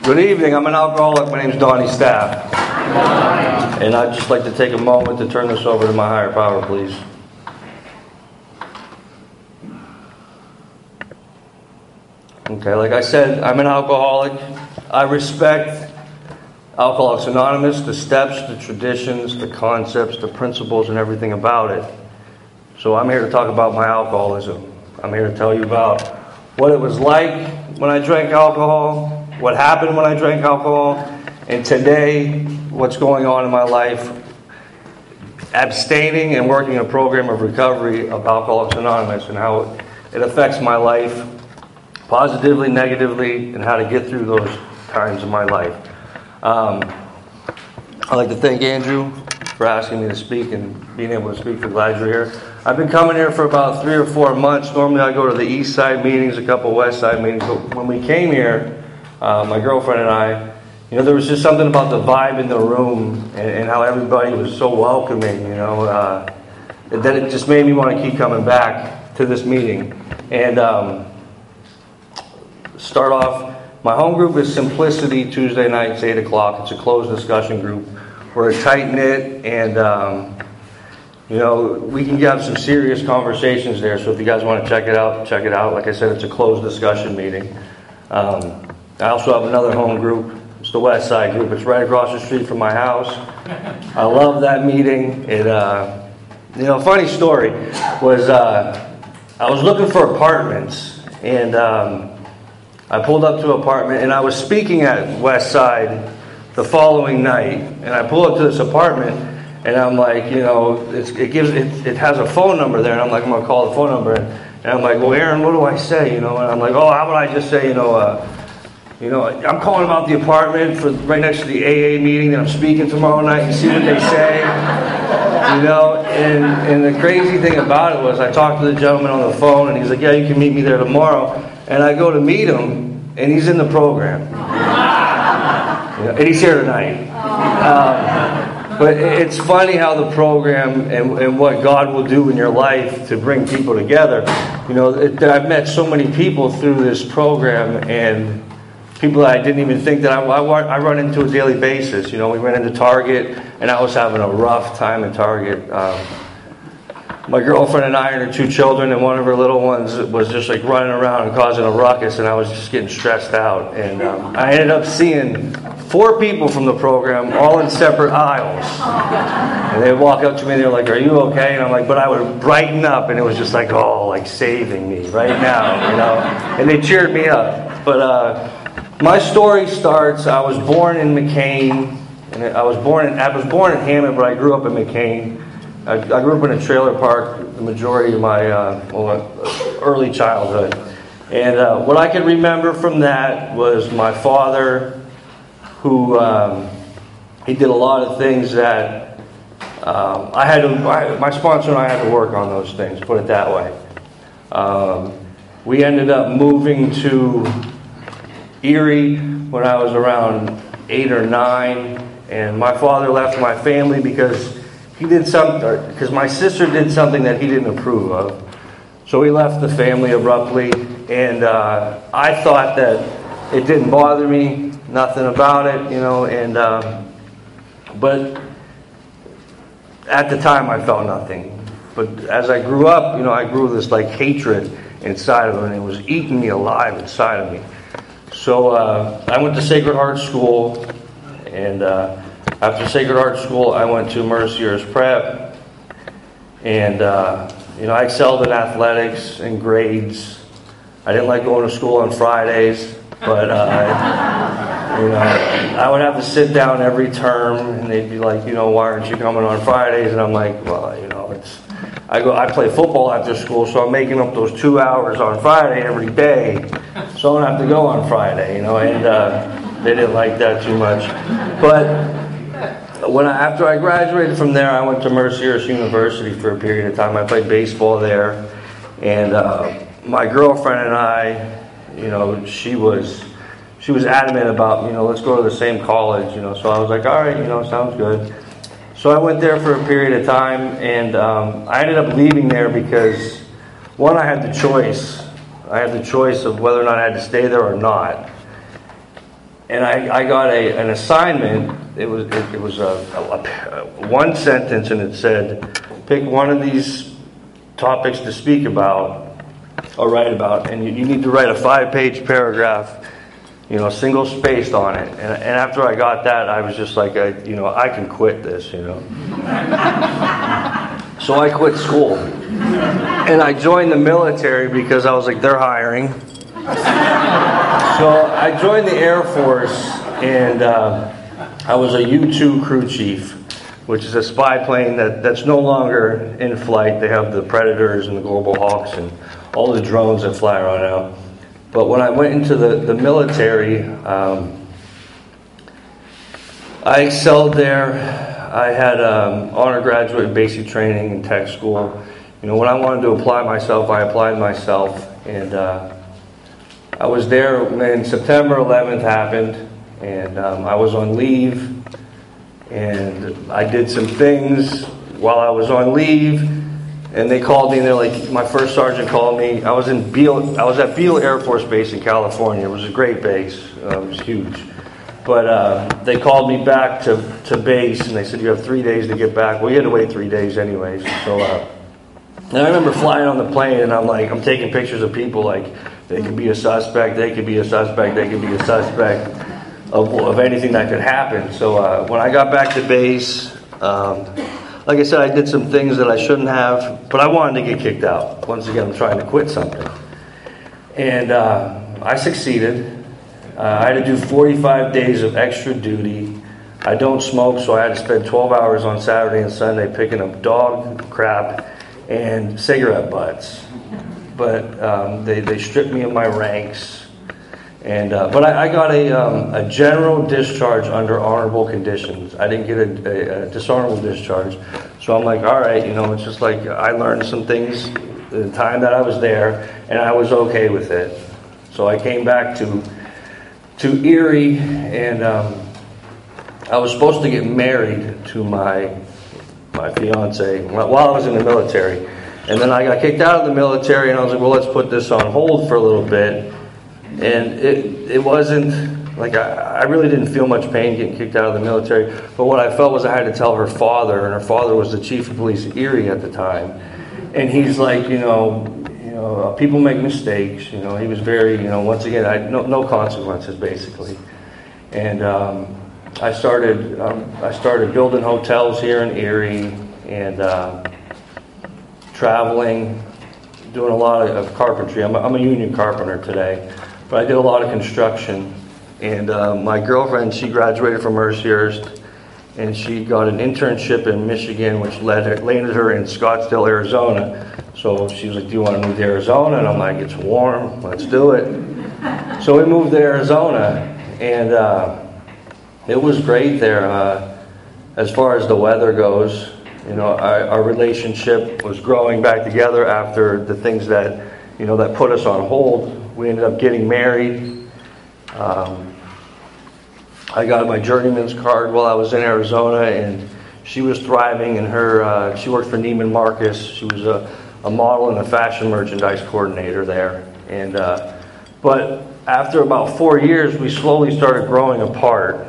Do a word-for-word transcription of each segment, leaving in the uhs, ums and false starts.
Good evening. I'm an alcoholic. My name is Donnie Staff. And I'd just like to take a moment to turn this over to my higher power, please. Okay, like I said, I'm an alcoholic. I respect Alcoholics Anonymous, the steps, the traditions, the concepts, the principles, and everything about it. So I'm here to talk about my alcoholism. I'm here to tell you about what it was like when I drank alcohol, what happened when I drank alcohol, and today, what's going on in my life, abstaining and working a program of recovery of Alcoholics Anonymous, and how it affects my life positively, negatively, and how to get through those times in my life. Um, I'd like to thank Andrew for asking me to speak and being able to speak. We're glad you're here. I've been coming here for about three or four months. Normally I go to the east side meetings, a couple west side meetings, but when we came here, uh, my girlfriend and I, you know, there was just something about the vibe in the room and, and how everybody was so welcoming, you know, uh, that it just made me want to keep coming back to this meeting. And um, start off, my home group is Simplicity, Tuesday nights, eight o'clock. It's a closed discussion group. We're a tight-knit, and um, you know, we can have some serious conversations there. So if you guys want to check it out, check it out. Like I said, it's a closed discussion meeting. Um, I also have another home group. It's the West Side group. It's right across the street from my house. I love that meeting. It, uh, you know, funny story was uh, I was looking for apartments, and um, I pulled up to an apartment, and I was speaking at West Side the following night, and I pull up to this apartment. And I'm like, you know, it's, it gives it, it has a phone number there, and I'm like, I'm gonna call the phone number, and, and I'm like, well, Aaron, what do I say, you know? And I'm like, oh, how about I just say, you know, uh, you know, I'm calling about the apartment for right next to the A A meeting that I'm speaking tomorrow night, and see what they say, you know? And and the crazy thing about it was, I talked to the gentleman on the phone, and he's like, yeah, you can meet me there tomorrow. And I go to meet him, and he's in the program, you know, and he's here tonight. Um, But it's funny how the program and, and what God will do in your life to bring people together. You know, it, I've met so many people through this program, and people that I didn't even think that I, I, I run into a daily basis. You know, we ran into Target, and I was having a rough time in Target. Um, my girlfriend and I and her two children, and one of her little ones was just like running around and causing a ruckus, and I was just getting stressed out. And um, I ended up seeing four people from the program, all in separate aisles. And they'd walk up to me and they're like, are you okay? And I'm like, but I would brighten up, and it was just like, oh, like saving me right now, you know? And they cheered me up. But uh, my story starts, I was born in McCain, and I was born in, I was born in Hammond, but I grew up in McCain. I, I grew up in a trailer park the majority of my uh, well, early childhood. And uh, what I can remember from that was my father, who um, he did a lot of things that um, I had to, I, my sponsor and I had to work on those things, put it that way. Um, we ended up moving to Erie when I was around eight or nine, and my father left my family because he did something, because my sister did something that he didn't approve of. So he left the family abruptly, and uh, I thought that it didn't bother me. Nothing about it, you know, and um, but at the time I felt nothing. But as I grew up, you know, I grew this like hatred inside of me, and it was eating me alive inside of me. So uh, I went to Sacred Heart School, and uh, after Sacred Heart School, I went to Mercier's Prep, and uh, you know, I excelled in athletics and grades. I didn't like going to school on Fridays, but uh, you know, I would have to sit down every term, and they'd be like, you know, why aren't you coming on Fridays? And I'm like, well, you know, it's I go I play football after school, so I'm making up those two hours on Friday every day, so I don't have to go on Friday, you know. And uh, they didn't like that too much. But when I, after I graduated from there, I went to Mercier's University for a period of time. I played baseball there, and uh, my girlfriend and I, you know, she was. She was adamant about, you know, let's go to the same college, you know. So I was like, all right, you know, sounds good. So I went there for a period of time, and um, I ended up leaving there because, one, I had the choice. I had the choice of whether or not I had to stay there or not. and I, I got a an assignment. It was it, it was a, a, a one sentence, and it said, pick one of these topics to speak about or write about, and you, you need to write a five-page paragraph, you know, single spaced on it. And, and after I got that, I was just like, I, you know, I can quit this, you know. So I quit school, and I joined the military because I was like, they're hiring. So I joined the Air Force, and uh, I was a U two crew chief, which is a spy plane that, that's no longer in flight. They have the Predators and the Global Hawks and all the drones that fly around now. But when I went into the, the military, um, I excelled there. I had um, honor graduate in basic training in tech school. You know, when I wanted to apply myself, I applied myself. And uh, I was there when September eleventh happened. And um, I was on leave, and I did some things while I was on leave, and they called me, and they're like, my first sergeant called me. I was in Beale, I was at Beale Air Force Base in California. It was a great base. Uh, it was huge. But uh, they called me back to, to base, and they said, you have three days to get back. Well, you had to wait three days anyways. So, uh, and I remember flying on the plane, and I'm like, I'm taking pictures of people like, they could be a suspect, they could be a suspect, they could be a suspect. Of, of anything that could happen. So uh, when I got back to base, um, like I said, I did some things that I shouldn't have, but I wanted to get kicked out. Once again, I'm trying to quit something. And uh, I succeeded. Uh, I had to do forty-five days of extra duty. I don't smoke, so I had to spend twelve hours on Saturday and Sunday picking up dog crap and cigarette butts. But um, they, they stripped me of my ranks. And uh, but I, I got a um, a general discharge under honorable conditions. I didn't get a, a, a dishonorable discharge, so I'm like, all right, you know, it's just like I learned some things the time that I was there, and I was okay with it. So I came back to to Erie, and um, I was supposed to get married to my my fiance while I was in the military, and then I got kicked out of the military, and I was like, well, let's put this on hold for a little bit. And it it wasn't, like, I, I really didn't feel much pain getting kicked out of the military. But what I felt was I had to tell her father, and her father was the chief of police of Erie at the time. And he's like, you know, you know, people make mistakes. You know, he was very, you know, once again, I no, no consequences, basically. And um, I started um, I started building hotels here in Erie, and uh, traveling, doing a lot of, of carpentry. I'm a, I'm a union carpenter today. But I did a lot of construction, and uh, my girlfriend, she graduated from Mercyhurst, and she got an internship in Michigan, which led her, landed her in Scottsdale, Arizona. So she was like, do you want to move to Arizona? And I'm like, it's warm, let's do it. So we moved to Arizona, and uh, it was great there. Uh, as far as the weather goes, you know, our, our relationship was growing back together after the things that, you know, that put us on hold. We ended up getting married. Um, I got my journeyman's card while I was in Arizona, and she was thriving in her, uh, she worked for Neiman Marcus. She was a, a model and a fashion merchandise coordinator there. And uh, but after about four years, we slowly started growing apart.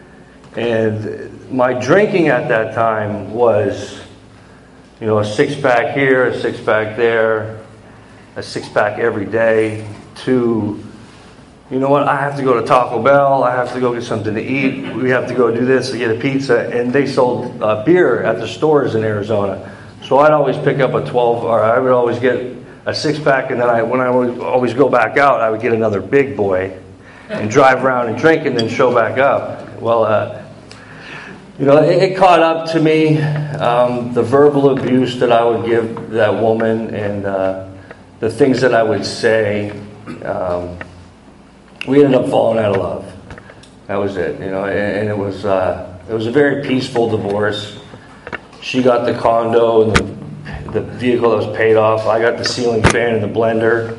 And my drinking at that time was, you know, a six-pack here, a six-pack there, a six-pack every day, to, you know what, I have to go to Taco Bell, I have to go get something to eat, we have to go do this to get a pizza. And they sold uh, beer at the stores in Arizona. So I'd always pick up a twelve, or I would always get a six-pack, and then I, when I would always go back out, I would get another big boy and drive around and drink and then show back up. Well, uh, you know, it, it caught up to me, um, the verbal abuse that I would give that woman, and uh, the things that I would say. Um, we ended up falling out of love. That was it, you know, and, and it was uh, it was a very peaceful divorce. She got the condo and the, the vehicle that was paid off. I got the ceiling fan and the blender.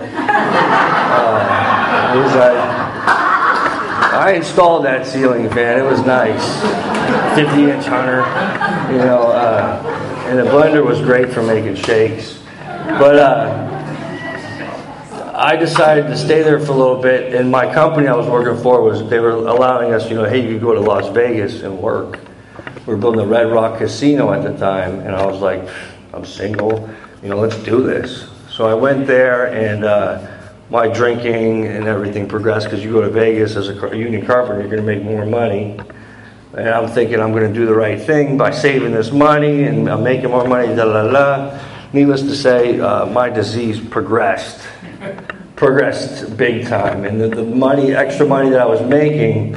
Uh, it was, uh, I installed that ceiling fan. It was nice, fifty inch Hunter, you know, uh, and the blender was great for making shakes. But uh, I decided to stay there for a little bit, and my company I was working for was, they were allowing us, you know, hey, you could go to Las Vegas and work. We were building the Red Rock Casino at the time, and I was like, I'm single, you know, let's do this. So I went there, and uh, my drinking and everything progressed, because you go to Vegas as a union carpenter, you're going to make more money. And I'm thinking I'm going to do the right thing by saving this money, and I'm making more money, da da da. Needless to say, uh, my disease progressed. Progressed big time. And the, the money, extra money that I was making,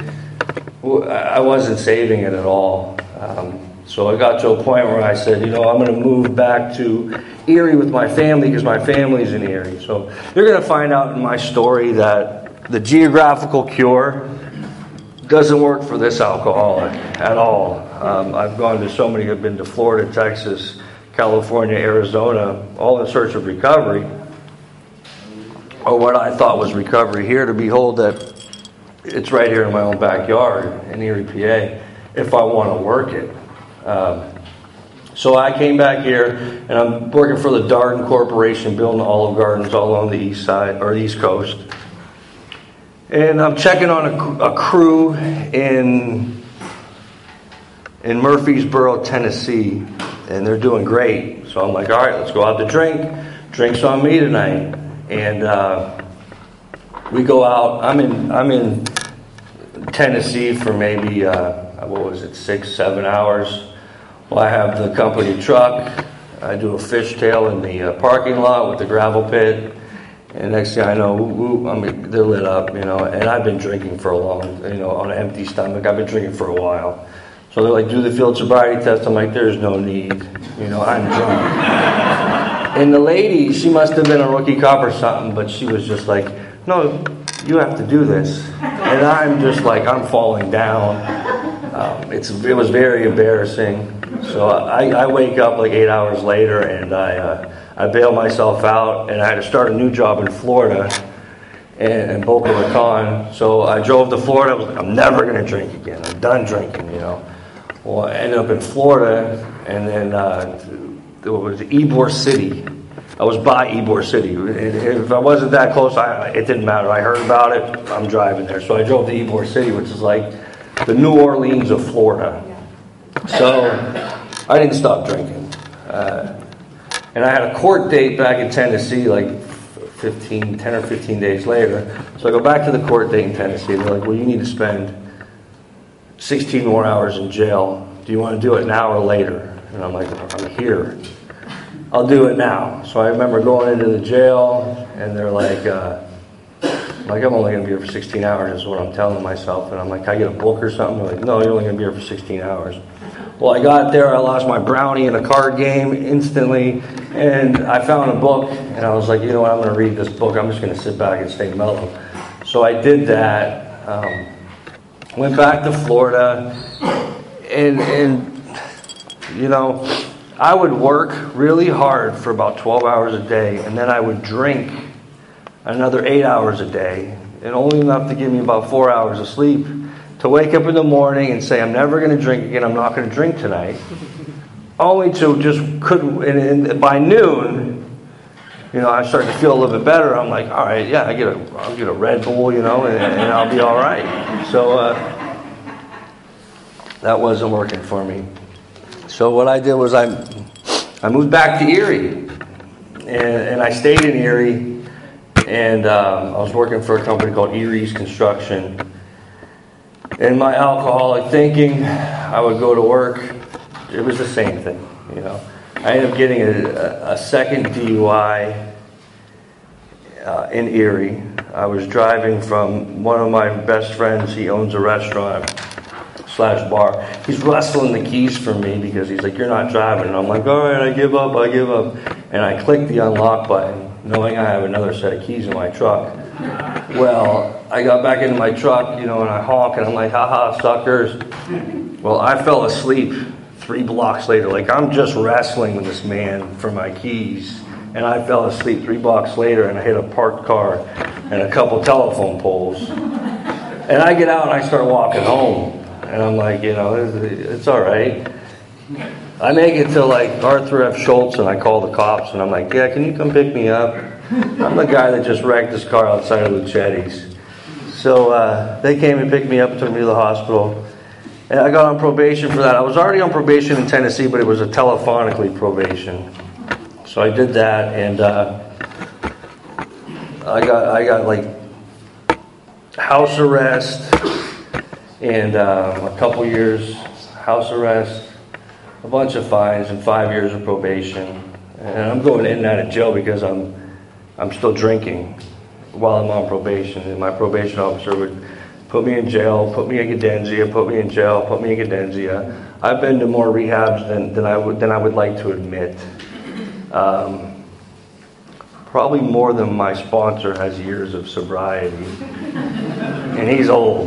I wasn't saving it at all. Um, so I got to a point where I said, you know, I'm going to move back to Erie with my family, because my family's in Erie. So you're going to find out in my story that the geographical cure doesn't work for this alcoholic at all. Um, I've gone to so many, I've been to Florida, Texas, California, Arizona, all in search of recovery, or what I thought was recovery. Here to behold that it's right here in my own backyard in Erie, P A, if I want to work it. Um, so I came back here, and I'm working for the Darden Corporation, building Olive Gardens all along the east side, or the east coast. And I'm checking on a, a crew in in Murfreesboro, Tennessee, and they're doing great. So I'm like, all right, let's go out to drink. Drinks on me tonight. And uh, we go out. I'm in I'm in Tennessee for maybe uh, what was it, six, seven hours. Well, I have the company truck. I do a fishtail in the uh, parking lot with the gravel pit. And next thing I know, woo, I mean, they're lit up, you know. And I've been drinking for a long, you know, on an empty stomach. I've been drinking for a while. So they're like, do the field sobriety test. I'm like, there's no need, you know. I'm drunk. And the lady, she must have been a rookie cop or something, but she was just like, no, you have to do this. And I'm just like, I'm falling down. Um, it's it was very embarrassing. So I, I wake up like eight hours later, and I. Uh, I bailed myself out, and I had to start a new job in Florida, and in Boca Raton. So I drove to Florida. I was like, I'm never going to drink again. I'm done drinking, you know. Well, I ended up in Florida, and then uh, it was Ybor City. I was by Ybor City. If I wasn't that close, I, it didn't matter. I heard about it. I'm driving there. So I drove to Ybor City, which is like the New Orleans of Florida. So I didn't stop drinking. Uh, And I had a court date back in Tennessee, like fifteen, ten or fifteen days later. So I go back to the court date in Tennessee. They're like, well, you need to spend sixteen more hours in jail. Do you want to do it now or later? And I'm like, I'm here. I'll do it now. So I remember going into the jail, and they're like, uh, like, I'm only going to be here for sixteen hours is what I'm telling myself. And I'm like, can I get a book or something? They're like, no, you're only going to be here for sixteen hours. Well, I got there, I lost my brownie in a card game instantly, and I found a book, and I was like, you know what, I'm going to read this book. I'm just going to sit back and stay mellow. So I did that, um, went back to Florida, and, and, you know, I would work really hard for about twelve hours a day, and then I would drink another eight hours a day, and only enough to give me about four hours of sleep, to wake up in the morning and say, I'm never going to drink again, I'm not going to drink tonight. Only to just couldn't, and, and by noon, you know, I started to feel a little bit better. I'm like, all right, yeah, I get a, I'll get a Red Bull, you know, and, and I'll be all right. So uh, that wasn't working for me. So what I did was I, I moved back to Erie, and, and I stayed in Erie, and um, I was working for a company called Erie's Construction. In my alcoholic thinking, I would go to work. It was the same thing, you know. I ended up getting a, a second D U I uh, in Erie. I was driving from one of my best friends. He owns a restaurant slash bar. He's rustling the keys from me because he's like, you're not driving. And I'm like, all right, I give up, I give up. And I click the unlock button, knowing I have another set of keys in my truck. Well, I got back into my truck, you know, and I honk, and I'm like, haha, suckers. Well, I fell asleep three blocks later. Like, I'm just wrestling with this man for my keys. And I fell asleep three blocks later, and I hit a parked car and a couple telephone poles. And I get out, and I start walking home. And I'm like, you know, it's, it's all right. I make it to, like, Arthur F. Schultz, and I call the cops, and I'm like, yeah, can you come pick me up? I'm the guy that just wrecked his car outside of Luchetti's. So uh, they came and picked me up, took me to the hospital. And I got on probation for that. I was already on probation in Tennessee, but it was a telephonically probation. So I did that, and uh, I got I got like house arrest and uh, a couple years house arrest, a bunch of fines, and five years of probation. And I'm going in and out of jail because I'm I'm still drinking while I'm on probation. And my probation officer would put me in jail, put me in Cadenzia, put me in jail, put me in Cadenzia. I've been to more rehabs than, than I would than I would like to admit. Um, probably more than my sponsor has years of sobriety, and he's old.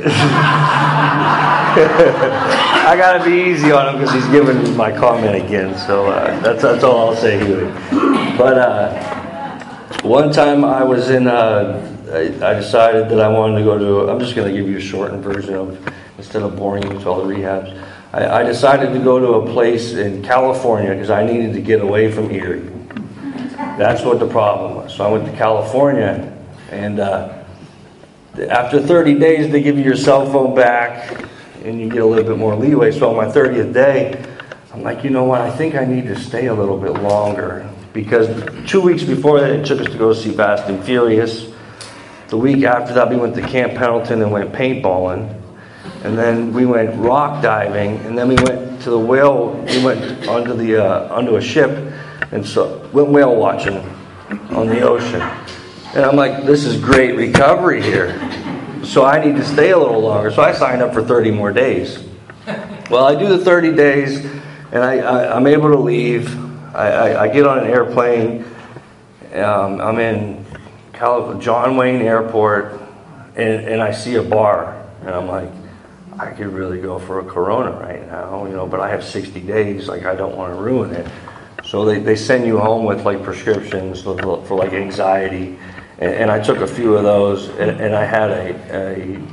I gotta be easy on him because he's giving my comment again. So uh, that's that's all I'll say here. But uh, one time I was in. Uh, I, I decided that I wanted to go to. I'm just going to give you a shortened version of instead of boring you with all the rehabs. I, I decided to go to a place in California because I needed to get away from Erie. That's what the problem was. So I went to California, and uh, after thirty days, they give you your cell phone back, and you get a little bit more leeway. So on my thirtieth day, I'm like, you know what? I think I need to stay a little bit longer because two weeks before that, it took us to go see Fast and Furious. The week after that, we went to Camp Pendleton and went paintballing. And then we went rock diving. And then we went to the whale, we went onto the uh, onto a ship and so went whale watching on the ocean. And I'm like, this is great recovery here. So I need to stay a little longer. So I signed up for thirty more days. Well, I do the thirty days, and I, I, I'm able to leave. I, I, I get on an airplane. Um, I'm in John Wayne Airport, and, and I see a bar, and I'm like, I could really go for a Corona right now, you know, but I have sixty days, like I don't want to ruin it. So they, they send you home with like prescriptions for, for like anxiety, and, and I took a few of those, and, and I had a, a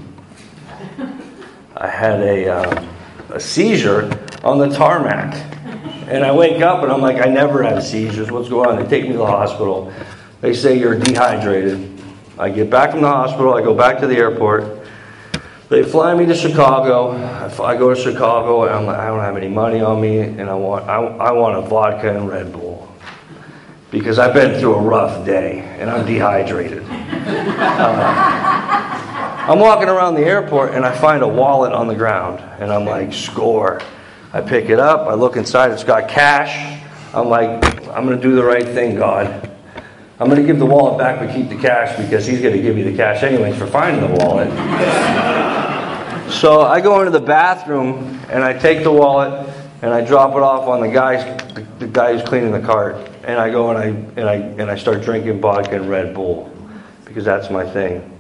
I had a, um, a seizure on the tarmac, and I wake up and I'm like, I never have seizures. What's going on? They take me to the hospital. They say you're dehydrated. I get back from the hospital. I go back to the airport. They fly me to Chicago. I go to Chicago, and I'm like, I don't have any money on me, and I want I, I want a vodka and Red Bull because I've been through a rough day, and I'm dehydrated. Uh, I'm walking around the airport, and I find a wallet on the ground, and I'm like, score. I pick it up. I look inside. It's got cash. I'm like, I'm going to do the right thing, God. I'm going to give the wallet back but keep the cash because he's going to give you the cash anyways for finding the wallet. So I go into the bathroom and I take the wallet and I drop it off on the guy, the, the guy who's cleaning the cart. And I go and I and I and I start drinking vodka and Red Bull because that's my thing.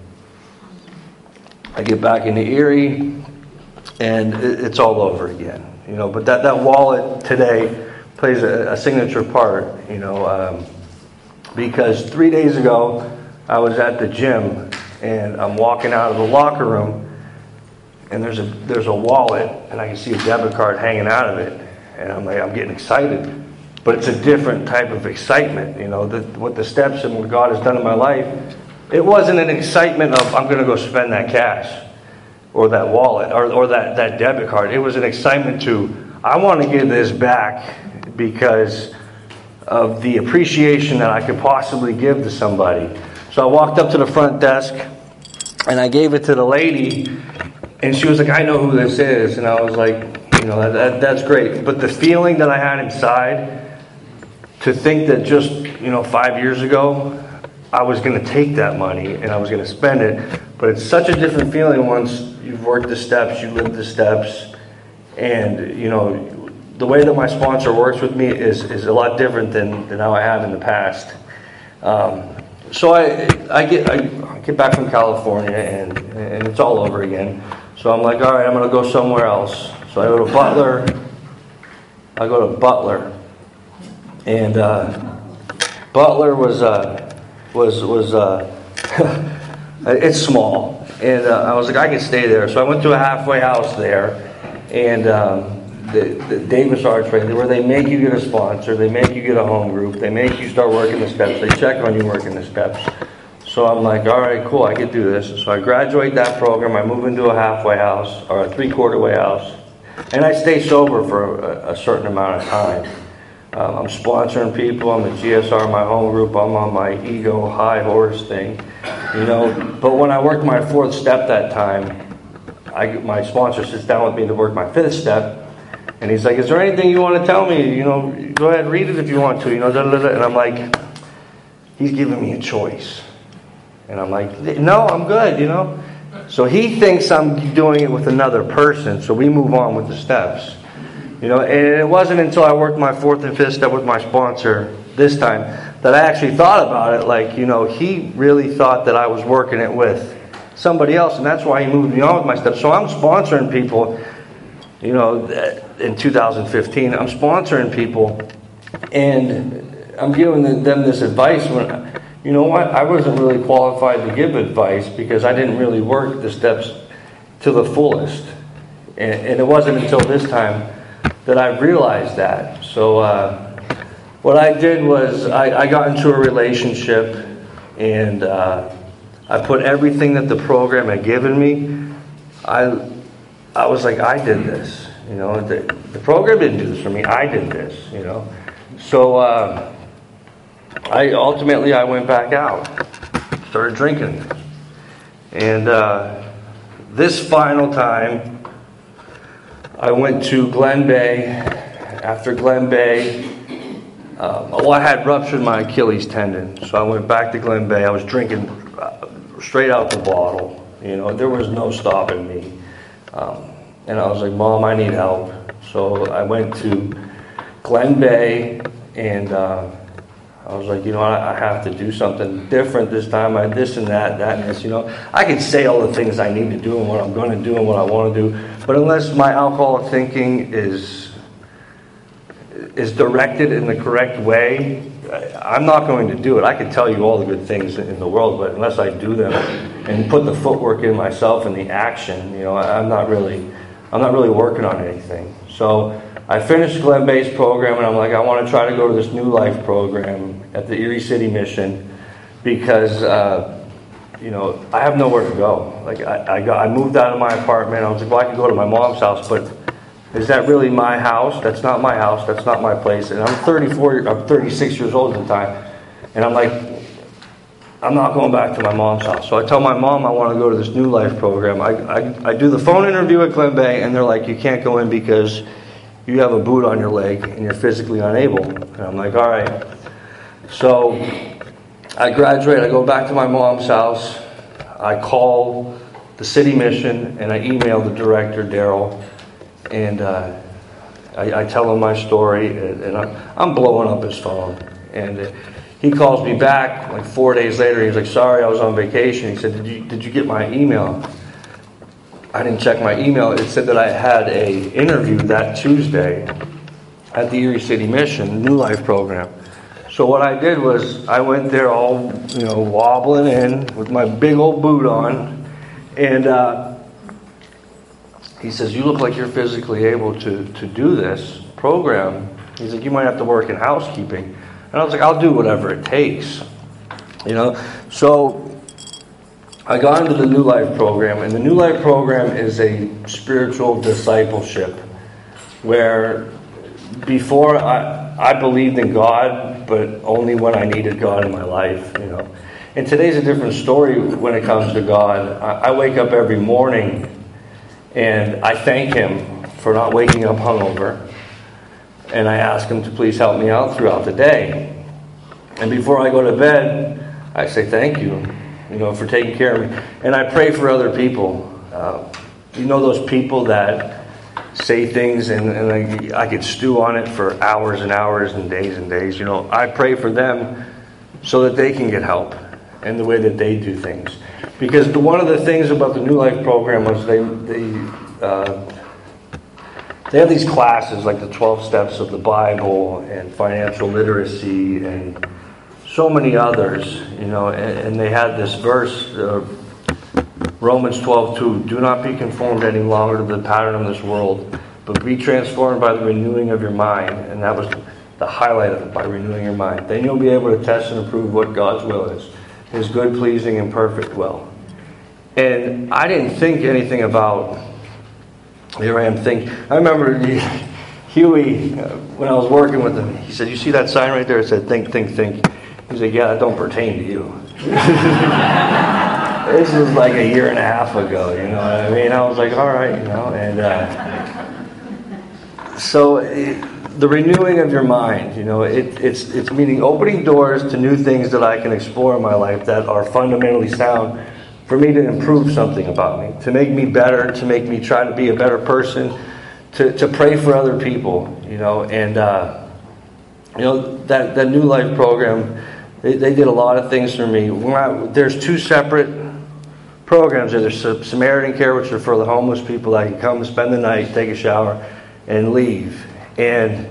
I get back into Erie and it, it's all over again, you know. But that, that wallet today plays a, a signature part, you know. Um, Because three days ago, I was at the gym, and I'm walking out of the locker room, and there's a there's a wallet, and I can see a debit card hanging out of it, and I'm like, I'm getting excited, but it's a different type of excitement, you know. The, what the steps and what God has done in my life, it wasn't an excitement of I'm going to go spend that cash, or that wallet, or or that that debit card. It was an excitement to I want to give this back because of the appreciation that I could possibly give to somebody. So I walked up to the front desk and I gave it to the lady, and she was like, I know who this is. And I was like, you know, that, that, that's great. But the feeling that I had inside to think that just, you know, five years ago, I was going to take that money and I was going to spend it. But it's such a different feeling once you've worked the steps, you lived the steps, and, you know, the way that my sponsor works with me is, is a lot different than, than how I have in the past. Um, so I I get I get back from California and and it's all over again. So I'm like, all right, I'm going to go somewhere else. So I go to Butler. I go to Butler, and uh, Butler was uh, was was uh, it's small, and uh, I was like, I can stay there. So I went to a halfway house there, and. Um, the, the Davis Archway, where they make you get a sponsor, they make you get a home group, they make you start working the steps, they check on you working the steps. So I'm like, all right, cool, I could do this. So I graduate that program, I move into a halfway house, or a three-quarter way house, and I stay sober for a, a certain amount of time. Um, I'm sponsoring people, I'm a G S R in my home group, I'm on my ego high horse thing, you know. But when I worked my fourth step that time, I, my sponsor sits down with me to work my fifth step, and he's like, is there anything you want to tell me? You know, go ahead, read it if you want to, you know, da, da, da. And I'm like, he's giving me a choice. And I'm like, no, I'm good, you know. So he thinks I'm doing it with another person, so we move on with the steps. You know, and it wasn't until I worked my fourth and fifth step with my sponsor this time that I actually thought about it. Like, you know, he really thought that I was working it with somebody else, and that's why he moved me on with my steps. So I'm sponsoring people, you know, in two thousand fifteen. I'm sponsoring people, and I'm giving them this advice when, you know what, I wasn't really qualified to give advice because I didn't really work the steps to the fullest. And, and it wasn't until this time that I realized that. So uh, what I did was I, I got into a relationship, and uh, I put everything that the program had given me. I I was like, I did this. You know, the, the program didn't do this for me. I did this, you know. So uh, I ultimately I went back out, started drinking. And uh, this final time, I went to Glen Bay. After Glen Bay, um, well, I had ruptured my Achilles tendon. So I went back to Glen Bay. I was drinking uh, straight out the bottle. You know, there was no stopping me. Um, and I was like, Mom, I need help. So I went to Glen Bay, and uh, I was like, you know, I, I have to do something different this time. I this and that, that and this. You know, I can say all the things I need to do and what I'm going to do and what I want to do, but unless my alcoholic thinking is is directed in the correct way, I'm not going to do it. I can tell you all the good things in the world, but unless I do them and put the footwork in myself and the action, you know, I'm not really, I'm not really working on anything. So I finished Glen Bay's program, and I'm like, I want to try to go to this New Life program at the Erie City Mission because, uh, you know, I have nowhere to go. Like I, I got, I moved out of my apartment. I was like, well, I could go to my mom's house, but is that really my house? That's not my house. That's not my place. And I'm thirty-four, I'm thirty-six years old at the time. And I'm like, I'm not going back to my mom's house. So I tell my mom I want to go to this New Life program. I, I, I do the phone interview at Glen Bay, and they're like, you can't go in because you have a boot on your leg and you're physically unable. And I'm like, all right. So I graduate. I go back to my mom's house. I call the city mission, and I email the director, Daryl. And uh, I, I tell him my story, and, and I'm, I'm blowing up his phone. And uh, he calls me back like four days later. He's like, sorry, I was on vacation. He said, did you, did you get my email? I didn't check my email. It said that I had a interview that Tuesday at the Erie City Mission New Life program. So what I did was I went there all, you know, wobbling in with my big old boot on, and uh, he says, you look like you're physically able to, to do this program. He's like, you might have to work in housekeeping. And I was like, I'll do whatever it takes. You know? So I got into the New Life program. And the New Life program is a spiritual discipleship where before I, I believed in God, but only when I needed God in my life. You know? And today's a different story when it comes to God. I, I wake up every morning and I thank Him for not waking up hungover. And I ask Him to please help me out throughout the day. And before I go to bed, I say thank you, you know, for taking care of me. And I pray for other people. Uh, you know those people that say things and, and I, I could stew on it for hours and hours and days and days. You know, I pray for them so that they can get help in the way that they do things. Because the, one of the things about the New Life program was they they uh, they have these classes like the twelve Steps of the Bible and financial literacy and so many others, you know. And, and they had this verse, uh, Romans twelve two: do not be conformed any longer to the pattern of this world, but be transformed by the renewing of your mind. And that was the highlight of it, by renewing your mind. Then you'll be able to test and approve what God's will is, His good, pleasing, and perfect will. And I didn't think anything about, here I am thinking, I remember Huey, uh, when I was working with him, he said, you see that sign right there? It said, think, think, think. He said, yeah, that don't pertain to you. This was like a year and a half ago, you know what I mean? I was like, all right, you know, and uh, so it, the renewing of your mind, you know, it, it's it's meaning opening doors to new things that I can explore in my life that are fundamentally sound for me to improve something about me, to make me better, to make me try to be a better person, to, to pray for other people, you know, and uh, you know that that New Life program, they, they did a lot of things for me. When I, there's two separate programs. There's Samaritan Care, which are for the homeless people that can come spend the night, take a shower, and leave. And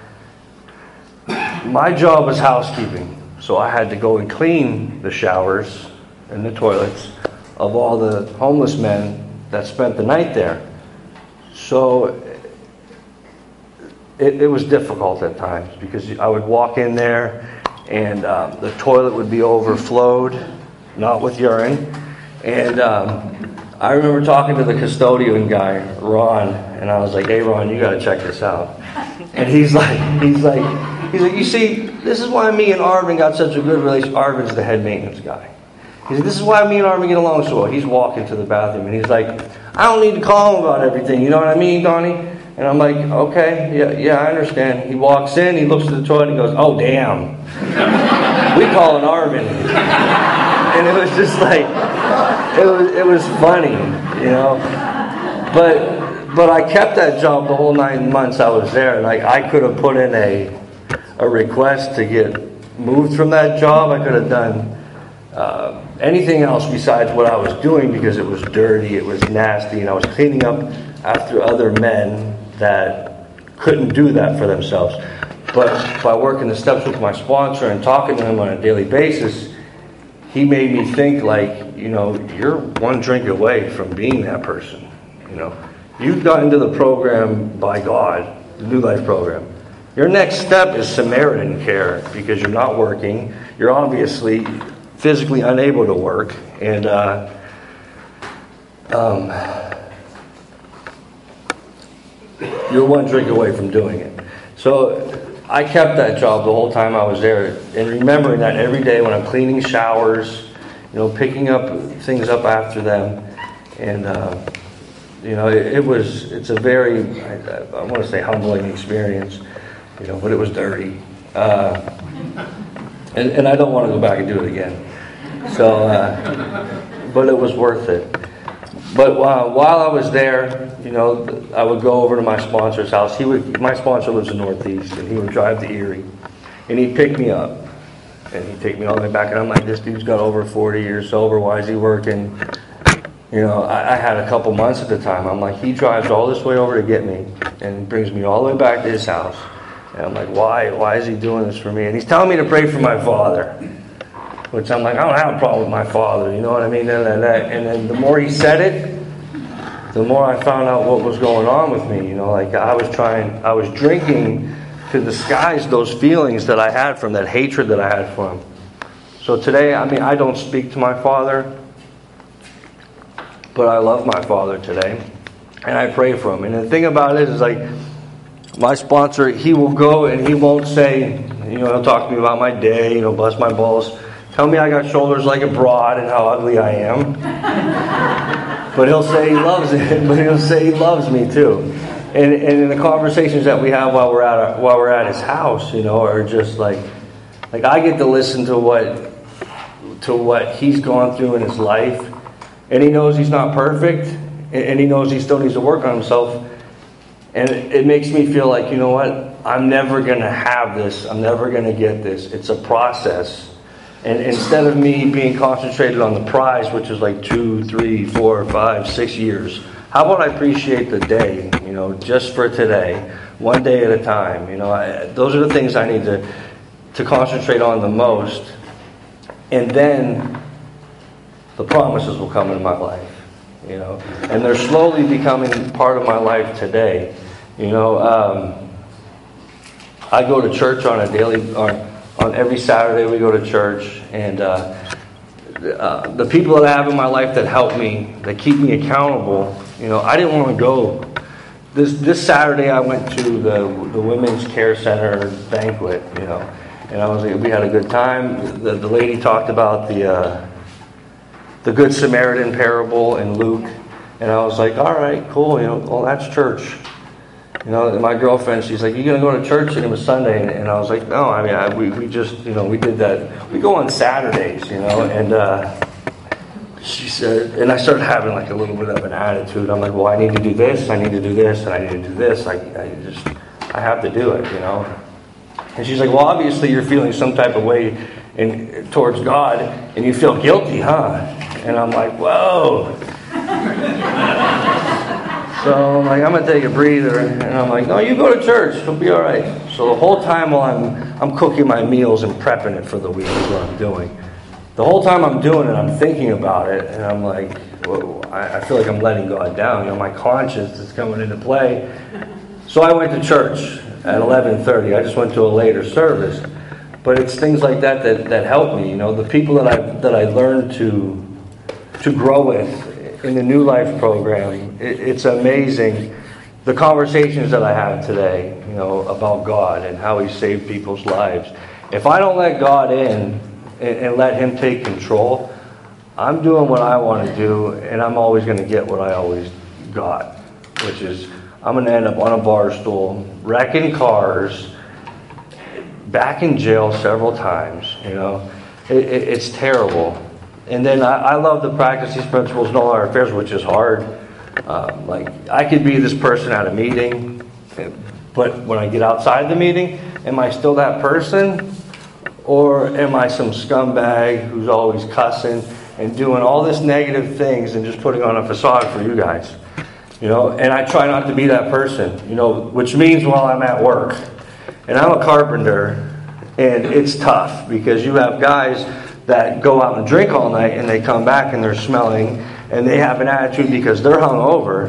my job was housekeeping, so I had to go and clean the showers and the toilets of all the homeless men that spent the night there. So it, it was difficult at times, because I would walk in there and um, the toilet would be overflowed, not with urine. And um, I remember talking to the custodian guy, Ron, and I was like, "Hey, Ron, you got to check this out." And he's like, he's like, he's like, "You see, this is why me and Arvin got such a good relationship." Arvin's the head maintenance guy. He said, "This is why me and Arvin get along so well." He's walking to the bathroom, and he's like, "I don't need to call him about everything. You know what I mean, Donnie?" And I'm like, "Okay, yeah, yeah, I understand." He walks in, he looks at the toilet, and he goes, "Oh, damn. We calling Arvin." And it was just like, it was it was funny, you know. But but I kept that job the whole nine months I was there, and I, I could have put in a a request to get moved from that job. I could have done uh, anything else besides what I was doing, because it was dirty, it was nasty, and I was cleaning up after other men that couldn't do that for themselves. But by working the steps with my sponsor and talking to him on a daily basis, he made me think, like, you know, you're one drink away from being that person. You know, you got into the program by God, the New Life program. Your next step is Samaritan Care, because you're not working. You're obviously physically unable to work, and uh, um, you're one drink away from doing it. So I kept that job the whole time I was there, and remembering that every day when I'm cleaning showers, you know, picking up things up after them, and uh, you know, it, it was it's a very I, I want to say humbling experience, you know, but it was dirty, uh, and and I don't want to go back and do it again. So, uh, but it was worth it. But uh, while I was there, you know, I would go over to my sponsor's house. He would. My sponsor lives in Northeast, and he would drive to Erie, and he'd pick me up, and he'd take me all the way back. And I'm like, this dude's got over forty years sober. Why is he working? You know, I, I had a couple months at the time. I'm like, he drives all this way over to get me, and brings me all the way back to his house. And I'm like, why? Why is he doing this for me? And he's telling me to pray for my father. Which I'm like, I don't have a problem with my father, you know what I mean? And then the more he said it, the more I found out what was going on with me. You know, like I was trying, I was drinking to disguise those feelings that I had from that hatred that I had for him. So today, I mean, I don't speak to my father, but I love my father today, and I pray for him. And the thing about it is, like, my sponsor, he will go and he won't say, you know, he'll talk to me about my day, you know, bust my balls. Tell me I got shoulders like a broad and how ugly I am. But he'll say he loves it. But he'll say he loves me too. And and in the conversations that we have while we're at our, while we're at his house, you know, are just like like I get to listen to what to what he's gone through in his life, and he knows he's not perfect, and he knows he still needs to work on himself. And it, it makes me feel like, you know what, I'm never gonna have this. I'm never gonna get this. It's a process. And instead of me being concentrated on the prize, which is like two, three, four, five, six years, how about I appreciate the day, you know, just for today, one day at a time. You know, I, those are the things I need to, to concentrate on the most. And then the promises will come in my life, you know. And they're slowly becoming part of my life today. You know, um, I go to church on a daily, on, on every Saturday we go to church, and uh, uh, the people that I have in my life that help me, that keep me accountable, you know, I didn't want to go. This this Saturday I went to the the Women's Care Center banquet, you know, and I was like, we had a good time. The, the lady talked about the uh, the Good Samaritan parable in Luke, and I was like, all right, cool, you know, well, that's church. You know, and my girlfriend, she's like, you going to go to church? And it was Sunday. And, and I was like, no, I mean, I, we, we just, you know, we did that. We go on Saturdays, you know. And uh, she said, and I started having like a little bit of an attitude. I'm like, well, I need to do this. I need to do this. And I need to do this. I, I just, I have to do it, you know. And she's like, well, obviously you're feeling some type of way in, towards God. And you feel guilty, huh? And I'm like, whoa. So I'm like, I'm going to take a breather, and I'm like, no, you go to church, it'll be all right. So the whole time while I'm I'm cooking my meals and prepping it for the week is what I'm doing. The whole time I'm doing it, I'm thinking about it, and I'm like, whoa, I, I feel like I'm letting God down. You know, my conscience is coming into play. So I went to church at eleven thirty. I just went to a later service. But it's things like that that, that help me. You know, the people that I that I learned to to grow with in the New Life program, it, it's amazing the conversations that I have today, you know, about God and how He saved people's lives. If I don't let God in and, and let Him take control, I'm doing what I want to do, and I'm always going to get what I always got, which is I'm going to end up on a bar stool, wrecking cars, back in jail several times. You know, it, it, it's terrible. And then I, I love to practice these principles in all our affairs, which is hard. Um, like, I could be this person at a meeting, but when I get outside the meeting, am I still that person? Or am I some scumbag who's always cussing and doing all this negative things and just putting on a facade for you guys? You know, and I try not to be that person, you know, which means while I'm at work. And I'm a carpenter, and it's tough because you have guys that go out and drink all night, and they come back and they're smelling, and they have an attitude because they're hungover.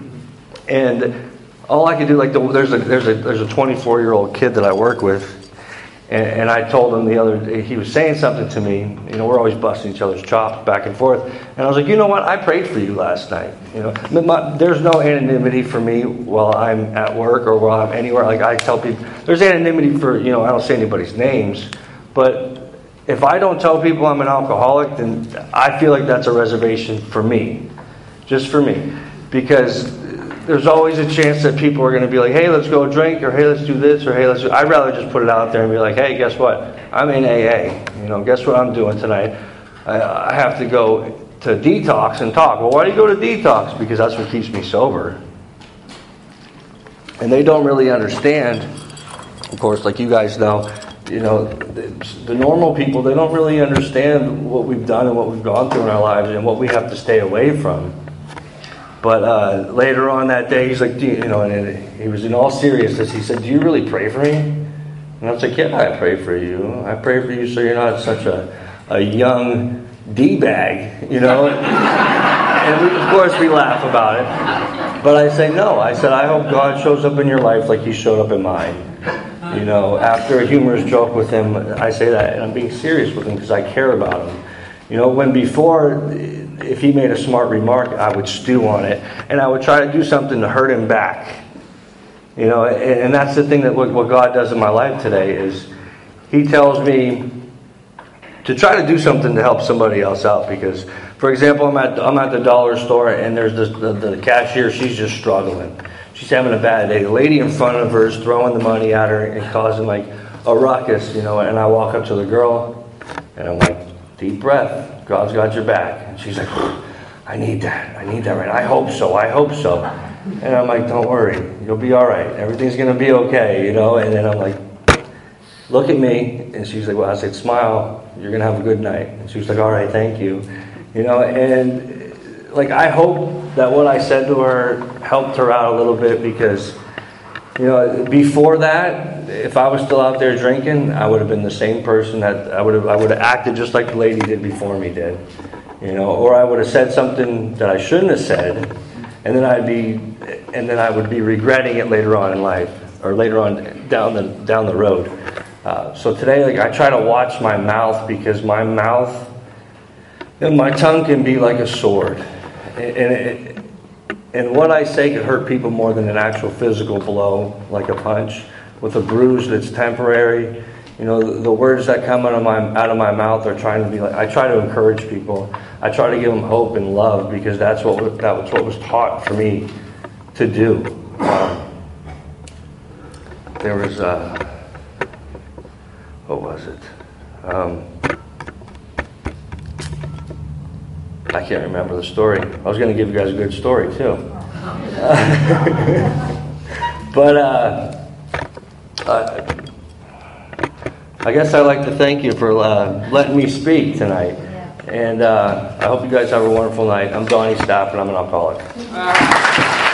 And all I can do, like the, there's a there's a there's a twenty-four year old kid that I work with, and, and I told him the other day, he was saying something to me. You know, we're always busting each other's chops back and forth, and I was like, you know what? I prayed for you last night. You know, my, there's no anonymity for me while I'm at work or while I'm anywhere. Like I tell people, there's anonymity for, you know, I don't say anybody's names, but if I don't tell people I'm an alcoholic, then I feel like that's a reservation for me. Just for me. Because there's always a chance that people are going to be like, hey, let's go drink, or hey, let's do this, or hey, let's do... I'd rather just put it out there and be like, hey, guess what? I'm in A A. You know, guess what I'm doing tonight? I, I have to go to detox and talk. Well, why do you go to detox? Because that's what keeps me sober. And they don't really understand, of course, like you guys know, you know, the, the normal people, they don't really understand what we've done and what we've gone through in our lives and what we have to stay away from. But uh, later on that day, he's like, do you, you know, and he was in all seriousness. He said, do you really pray for me? And I was like, yeah, I pray for you. I pray for you so you're not such a, a young D-bag, you know. And we, of course we laugh about it. But I say, no. I said, I hope God shows up in your life like He showed up in mine. You know, after a humorous joke with him, I say that, and I'm being serious with him because I care about him. You know, when before, if he made a smart remark, I would stew on it, and I would try to do something to hurt him back. You know, and, and that's the thing that what, what God does in my life today is He tells me to try to do something to help somebody else out. Because, for example, I'm at I'm at the dollar store, and there's this, the, the cashier, she's just struggling. She's having a bad day. The lady in front of her is throwing the money at her and causing like a ruckus, you know. And I walk up to the girl, and I'm like, deep breath. God's got your back. And she's like, I need that. I need that right now. I hope so. I hope so. And I'm like, don't worry. You'll be all right. Everything's going to be okay, you know. And then I'm like, look at me. And she's like, well, I said, smile. You're going to have a good night. And she was like, all right, thank you. You know, and like, I hope that what I said to her helped her out a little bit, because, you know, before that, if I was still out there drinking, I would have been the same person that I would have I would have acted just like the lady did before me did. You know, or I would have said something that I shouldn't have said, and then I'd be and then I would be regretting it later on in life, or later on down the down the road. Uh, so today, like, I try to watch my mouth, because my mouth and my tongue can be like a sword, and it, and what I say could hurt people more than an actual physical blow, like a punch, with a bruise that's temporary. You know, the, the words that come out of my out of my mouth are trying to be like. I try to encourage people. I try to give them hope and love, because that's what that was what was taught for me to do. Um, there was uh, what was it? Um, I can't remember the story. I was going to give you guys a good story too. but uh, uh, I guess I'd like to thank you for uh, letting me speak tonight. And uh, I hope you guys have a wonderful night. I'm Donnie Staff, and I'm an alcoholic.